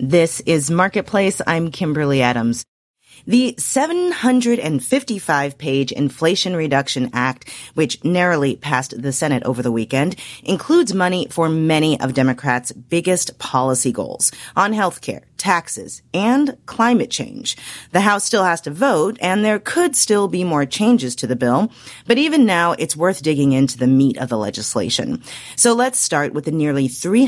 This is Marketplace. I'm Kimberly Adams. The 755-page Inflation Reduction Act, which narrowly passed the Senate over the weekend, includes money for many of Democrats' biggest policy goals on health care, taxes, and climate change. The House still has to vote, and there could still be more changes to the bill, but even now, it's worth digging into the meat of the legislation. So let's start with the nearly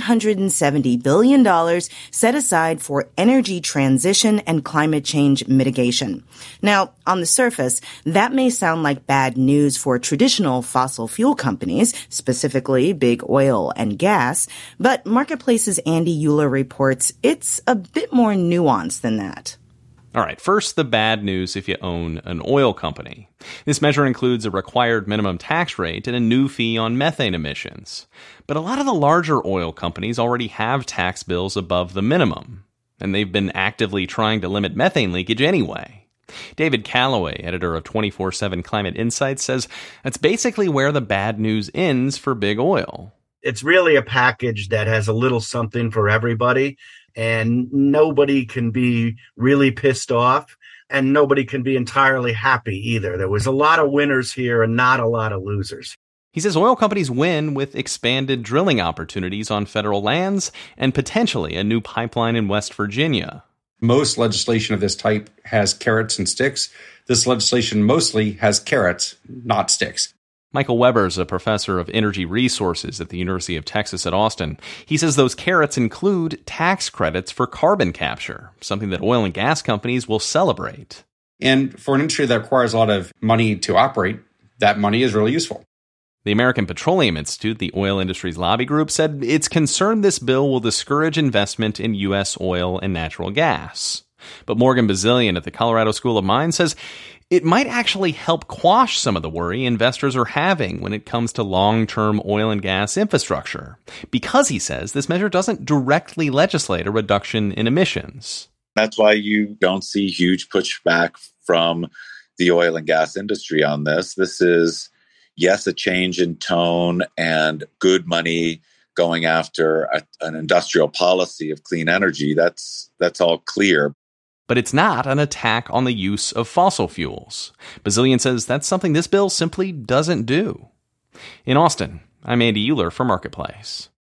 $370 billion set aside for energy transition and climate change mitigation. Now, on the surface, that may sound like bad news for traditional fossil fuel companies, specifically big oil and gas, but Marketplace's Andy Euler reports it's a bit more nuanced than that. All right, first, the bad news if you own an oil company. This measure includes a required minimum tax rate and a new fee on methane emissions. But a lot of the larger oil companies already have tax bills above the minimum, and they've been actively trying to limit methane leakage anyway. David Calloway, editor of 24/7 Climate Insights, says that's basically where the bad news ends for big oil. It's really a package that has a little something for everybody, and nobody can be really pissed off, and nobody can be entirely happy either. There was a lot of winners here and not a lot of losers. He says oil companies win with expanded drilling opportunities on federal lands and potentially a new pipeline in West Virginia. Most legislation of this type has carrots and sticks. This legislation mostly has carrots, not sticks. Michael Weber is a professor of energy resources at the University of Texas at Austin. He says those carrots include tax credits for carbon capture, something that oil and gas companies will celebrate. And for an industry that requires a lot of money to operate, that money is really useful. The American Petroleum Institute, the oil industry's lobby group, said it's concerned this bill will discourage investment in U.S. oil and natural gas. But Morgan Bazilian at the Colorado School of Mines says it might actually help quash some of the worry investors are having when it comes to long-term oil and gas infrastructure, because, he says, this measure doesn't directly legislate a reduction in emissions. That's why you don't see huge pushback from the oil and gas industry on this. This is, yes, a change in tone and good money going after an industrial policy of clean energy. That's all clear. But it's not an attack on the use of fossil fuels. Bazilian says that's something this bill simply doesn't do. In Austin, I'm Andy Euler for Marketplace.